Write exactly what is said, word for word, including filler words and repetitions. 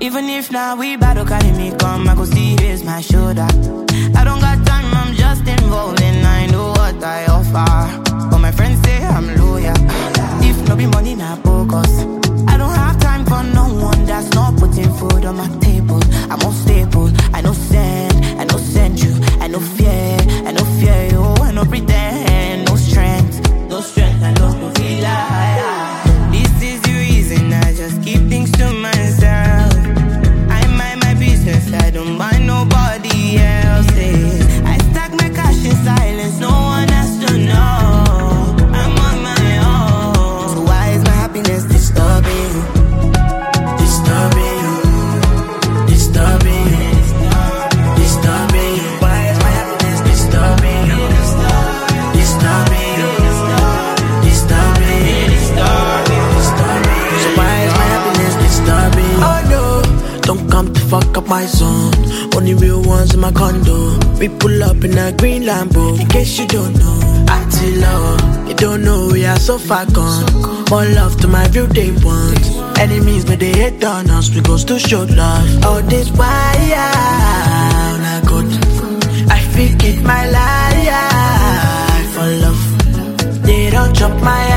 Even if now we battle, carry me come, I go see raise my shoulder. I don't got time, I'm just involved and I know what I offer. But my friends say I'm loyal. If no be money, not focus. I don't have time for no one that's not putting food on my table. I'm unstable, I know send, I know send you. I know fear, I know fear you. I know pretend, no strength, no strength, I know feel like. This is the reason I just keep things to myself. I mind my business, I don't mind nobody else's. I stack my cash in silence, no one has to know. I'm on my own. So why is my happiness disturbing? Disturbing you, disturbing you, disturbing you. Why is my happiness disturbing you? Disturbing you, disturbing you, disturbing you. So why is my happiness disturbing you? Oh no, don't come to fuck up my zone. Only real ones in my condo. We pull up in a green Lambo. In case you don't know, I tell love. You don't know we are so far gone. More love to my real day ones. Enemies but they hate on us. We goes to show love. All this why I good. I fake it my life for love. They don't chop my